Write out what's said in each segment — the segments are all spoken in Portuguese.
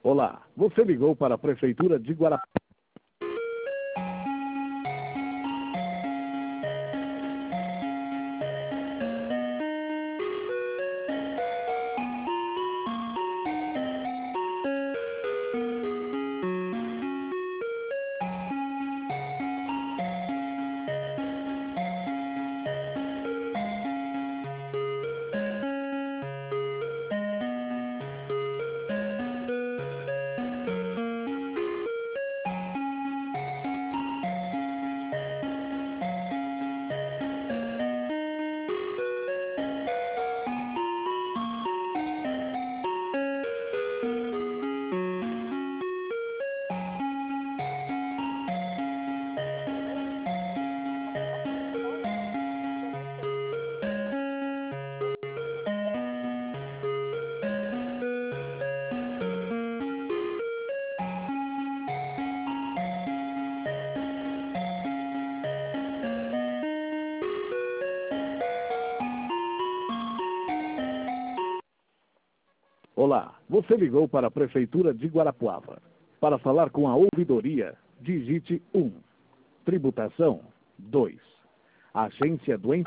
Olá, você ligou para a Prefeitura de Guarapava. Olá, você ligou para a Prefeitura de Guarapuava. Para falar com a ouvidoria, digite 1. Tributação, 2. Agência do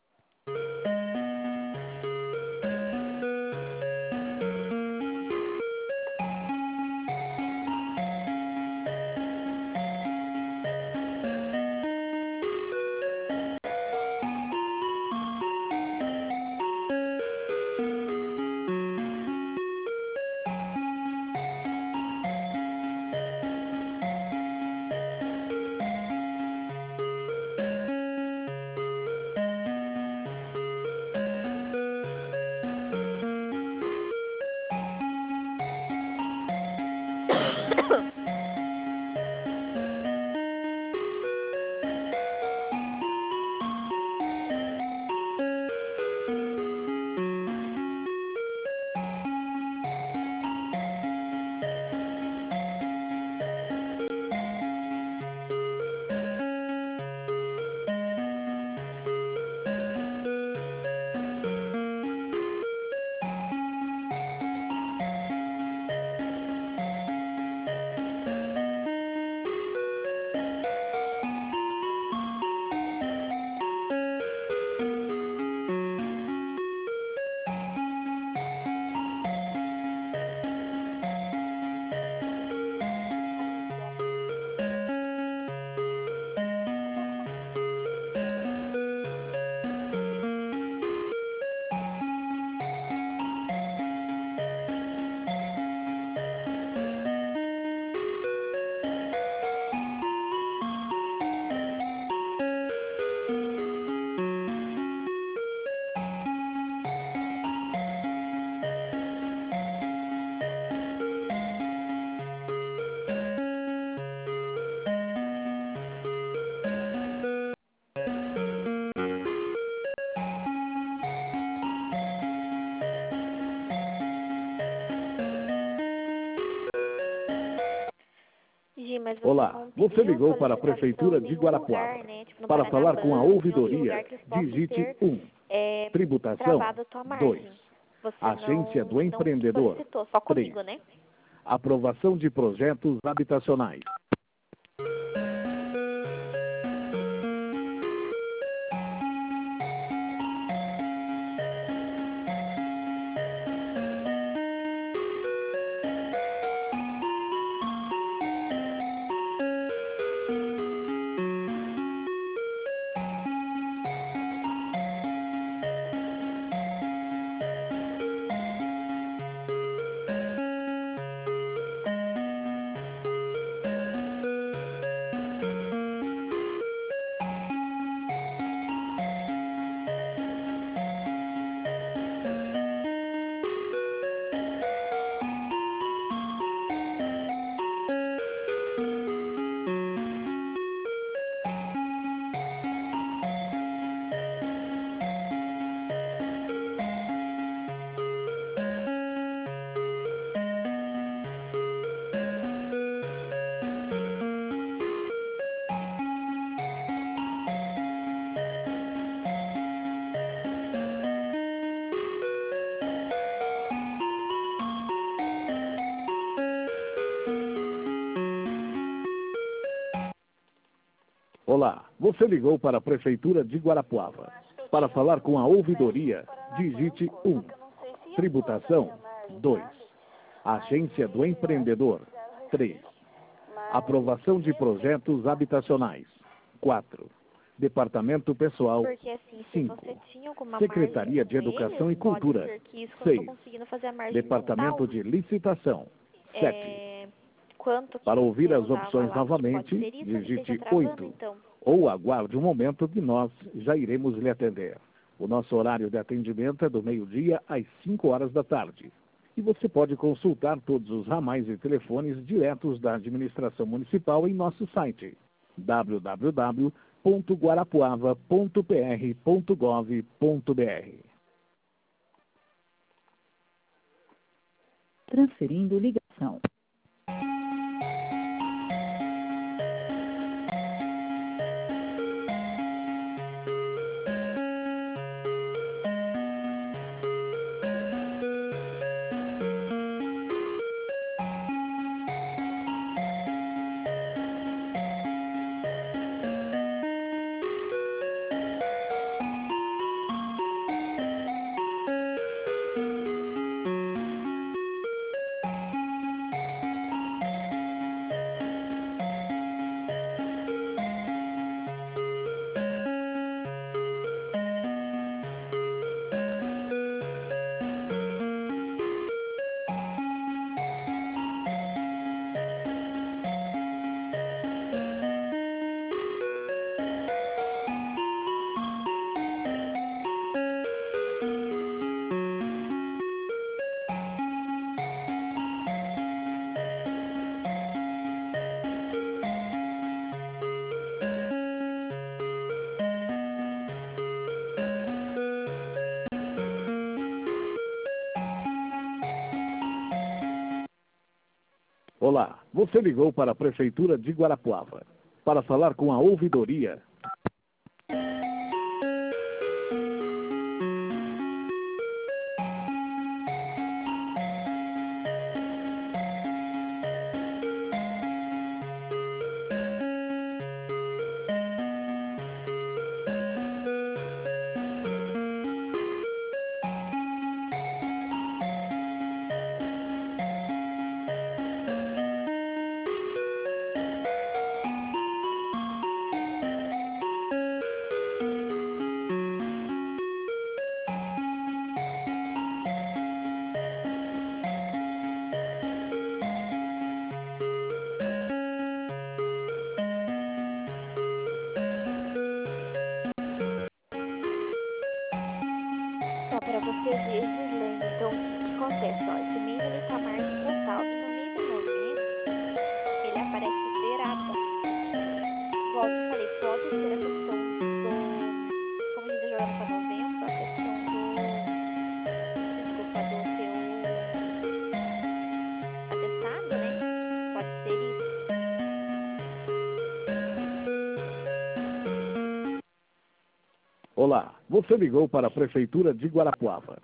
Olá, você ligou para a Prefeitura de Guarapuava. Para falar com a ouvidoria, digite 1. Tributação, 2. Agência do Empreendedor, 3. Aprovação de projetos habitacionais. Olá, você ligou para a Prefeitura de Guarapuava. Para falar com a ouvidoria, digite 1. Tributação, 2. Agência do Empreendedor, 3. Aprovação de projetos habitacionais, 4. Departamento Pessoal, 5. Secretaria de Educação e Cultura, 6. Departamento de Licitação, 7. Para ouvir as opções novamente, digite 8. Ou aguarde um momento que nós já iremos lhe atender. O nosso horário de atendimento é do meio-dia às 5 horas da tarde. E você pode consultar todos os ramais e telefones diretos da administração municipal em nosso site www.guarapuava.pr.gov.br. Transferindo ligação. Olá, você ligou para a Prefeitura de Guarapuava. Para falar com a ouvidoria, Só para você ver, Gislene, então o que acontece? Ó, esse mês ele tá margem total e no mês de novembro ele aparece zerado. Igual eu te falei, pode ser a questão do, como a gente tá jogando para novembro, a questão desculpa, do teu atestado, né? Pode ser isso. olá, você ligou para a Prefeitura de Guarapuava.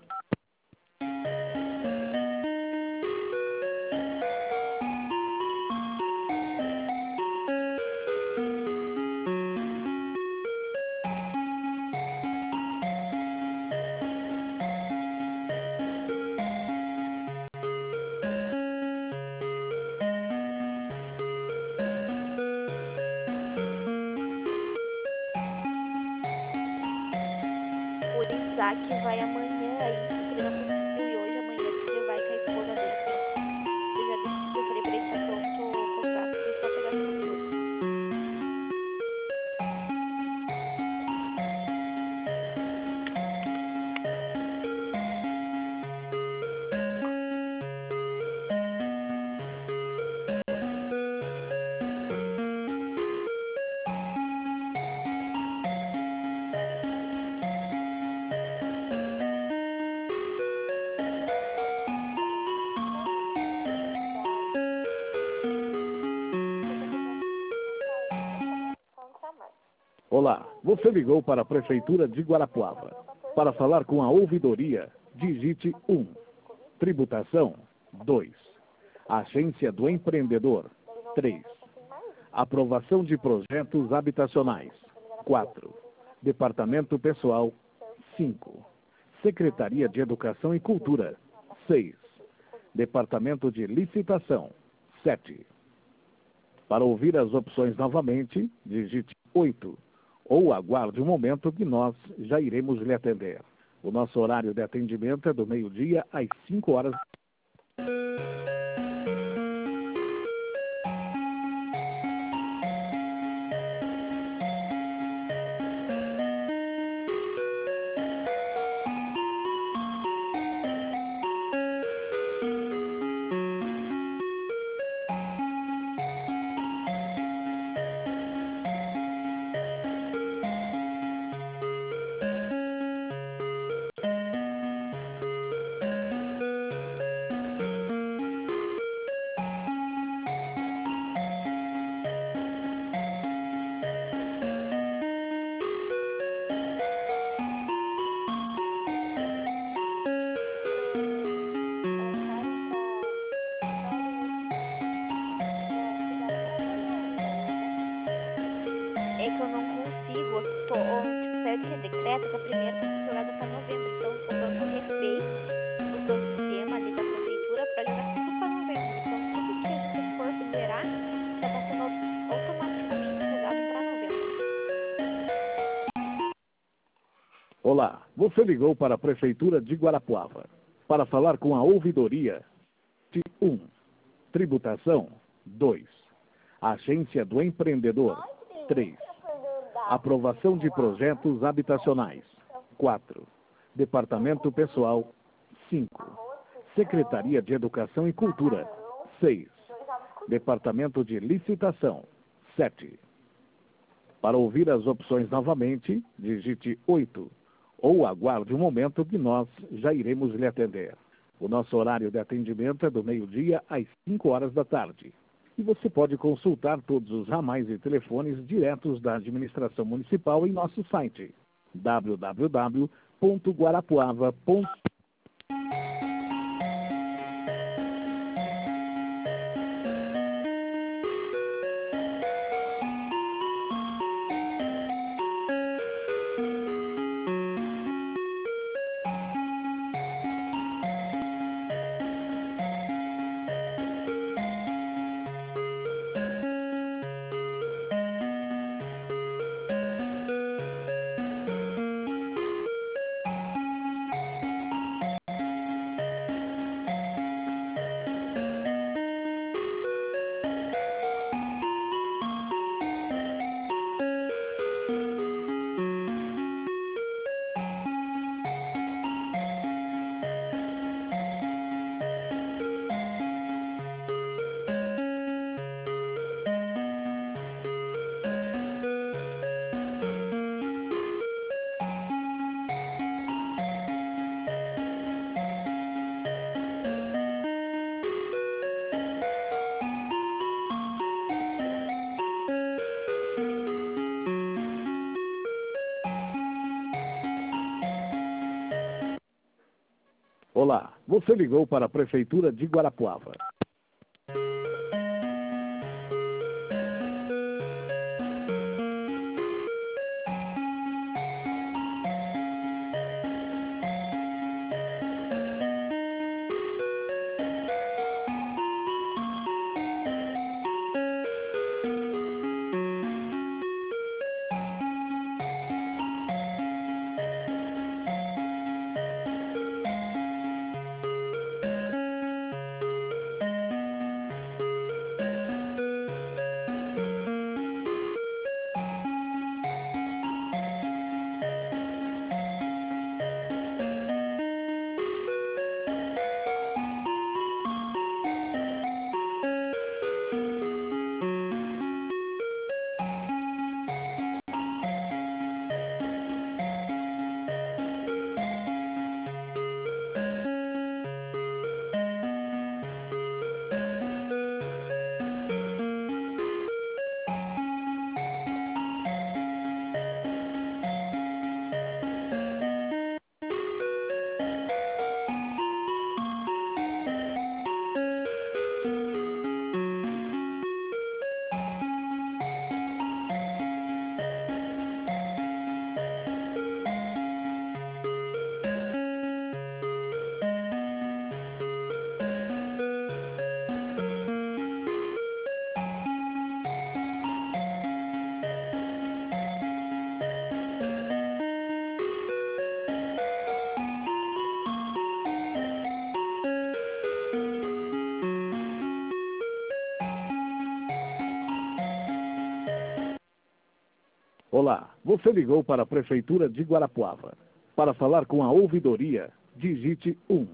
O Isaac vai amanhã aí, porque ele não conseguiu ir hoje, amanhã ele vai com a esposa dele. Eu já decidi, eu falei pra ele que tá pronto o contrato, que é só pegar a assinatura. Olá, você ligou para a Prefeitura de Guarapuava. Para falar com a ouvidoria, digite 1. Tributação, 2. Agência do Empreendedor, 3. Aprovação de projetos habitacionais. 4. Departamento Pessoal. 5. Secretaria de Educação e Cultura. 6. Departamento de Licitação. 7. Para ouvir as opções novamente, digite 8. Ou aguarde um momento que nós já iremos lhe atender. O nosso horário de atendimento é do meio-dia às 5 horas. É que eu não consigo, tipo, saiu de decreto que a primeira tá sendo jogada pra novembro, então o banco refez o seu sistema ali da prefeitura pra jogar tudo pra novembro. Então tudo que a gente for zerar já tá sendo automaticamente jogado pra novembro. Olá, você ligou para a Prefeitura de Guarapuava. Para falar com a ouvidoria, 1. Tributação, 2. Agência do Empreendedor, 3. Aprovação de projetos habitacionais, 4. Departamento Pessoal, 5. Secretaria de Educação e Cultura, 6. Departamento de Licitação, 7. Para ouvir as opções novamente, digite 8. Ou aguarde um momento que nós já iremos lhe atender. O nosso horário de atendimento é do meio-dia às 5 horas da tarde. E você pode consultar todos os ramais e telefones diretos da administração municipal em nosso site www.guarapuava.com. Olá, você ligou para a Prefeitura de Guarapuava. Olá, você ligou para a Prefeitura de Guarapuava. Para falar com a ouvidoria, digite 1.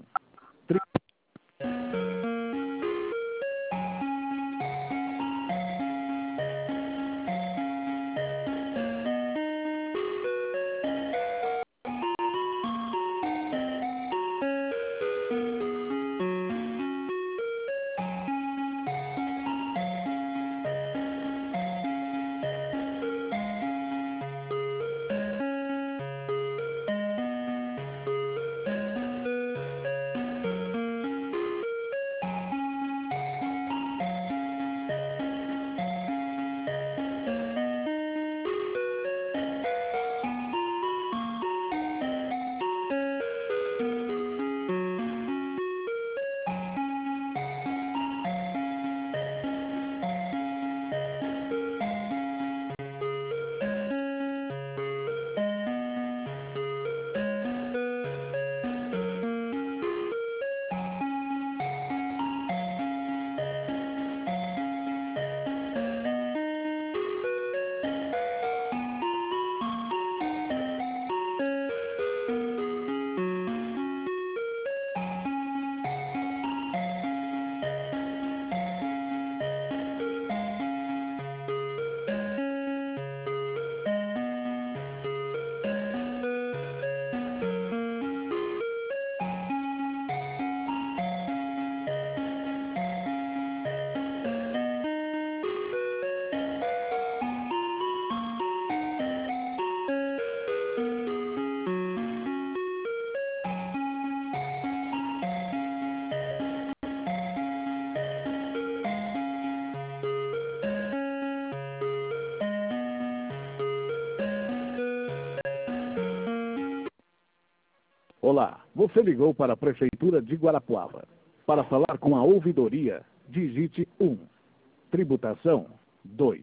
Olá, você ligou para a Prefeitura de Guarapuava. Para falar com a ouvidoria, digite 1. Tributação, 2.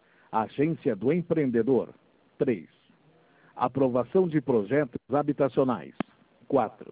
Agência do Empreendedor, 3. Aprovação de projetos habitacionais, 4.